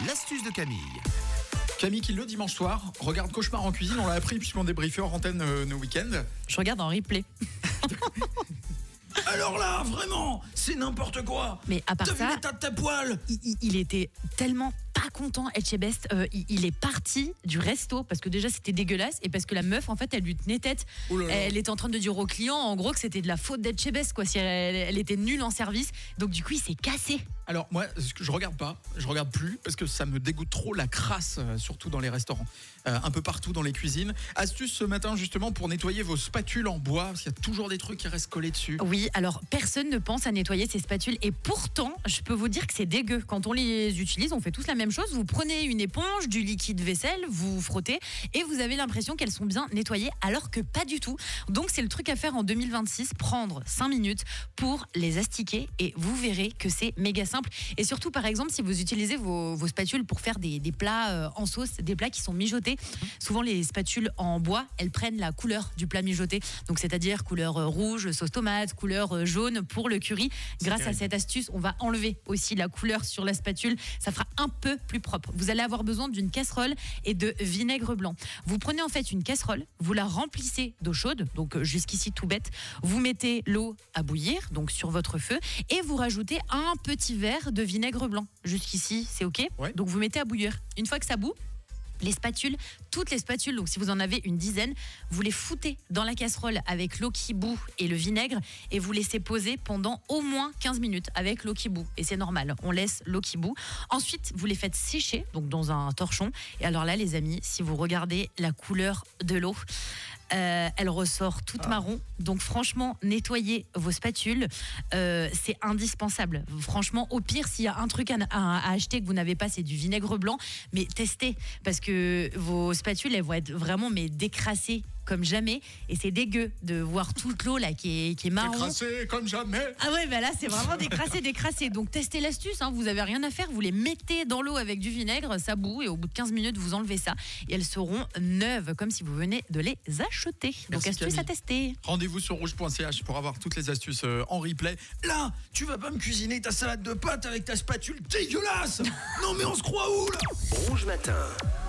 l'astuce de Camille. Camille qui le dimanche soir regarde Cauchemar en cuisine, on l'a appris puisqu'on débriefait hors antenne nos week-ends. Je regarde en replay. Alors là, vraiment, c'est n'importe quoi. Mais à part T'as vu ça, l'état de ta poêle? il était tellement pas content, Etchebest. Il est parti du resto parce que déjà c'était dégueulasse et parce que la meuf en fait elle lui tenait tête. Oh là là. Elle était en train de dire au client en gros que c'était de la faute d'Etchebest quoi, si elle était nulle en service. Donc du coup il s'est cassé. Alors moi, je regarde plus parce que ça me dégoûte trop la crasse, surtout dans les restaurants, un peu partout dans les cuisines. Astuce ce matin justement pour nettoyer vos spatules en bois, parce qu'il y a toujours des trucs qui restent collés dessus. Oui, alors personne ne pense à nettoyer ses spatules et pourtant, je peux vous dire que c'est dégueu. Quand on les utilise, on fait tous la même chose. Vous prenez une éponge, du liquide vaisselle, vous frottez et vous avez l'impression qu'elles sont bien nettoyées alors que pas du tout. Donc c'est le truc à faire en 2026, prendre 5 minutes pour les astiquer et vous verrez que c'est méga simple. Et surtout par exemple si vous utilisez vos spatules pour faire des plats en sauce, des plats qui sont mijotés, souvent les spatules en bois, elles prennent la couleur du plat mijoté. Donc c'est-à-dire couleur rouge, sauce tomate, couleur jaune pour le curry. Grâce à cette astuce, on va enlever aussi la couleur sur la spatule. Ça fera un peu plus propre. Vous allez avoir besoin d'une casserole et de vinaigre blanc. Vous prenez en fait une casserole, vous la remplissez d'eau chaude, donc jusqu'ici tout bête. Vous mettez l'eau à bouillir, donc sur votre feu, et vous rajoutez un petit verre de vinaigre blanc. Jusqu'ici, c'est OK. Ouais. Donc vous mettez à bouillir. Une fois que ça bout, les spatules, toutes les spatules, donc si vous en avez une dizaine, vous les foutez dans la casserole avec l'eau qui bout et le vinaigre et vous laissez poser pendant au moins 15 minutes avec l'eau qui bout. Et c'est normal, on laisse l'eau qui bout. Ensuite, vous les faites sécher, donc dans un torchon. Et alors là, les amis, si vous regardez la couleur de l'eau, elle ressort toute marron. Donc franchement, nettoyez vos spatules, c'est indispensable. Franchement, au pire, s'il y a un truc à acheter que vous n'avez pas, c'est du vinaigre blanc. Mais testez, parce que vos spatules, elles vont être vraiment décrassées comme jamais. Et c'est dégueu de voir toute l'eau là qui est marron. Décrassé comme jamais. Ah ouais, bah là c'est vraiment décrassé. Donc testez l'astuce, vous avez rien à faire, vous les mettez dans l'eau avec du vinaigre, ça bout et au bout de 15 minutes vous enlevez ça et elles seront neuves comme si vous venez de les acheter. Donc Merci, astuce Camille. à tester. Rendez-vous sur rouge.ch pour avoir toutes les astuces en replay. Là, tu vas pas me cuisiner ta salade de pâtes avec ta spatule dégueulasse. Non mais on se croit où là? Rouge matin.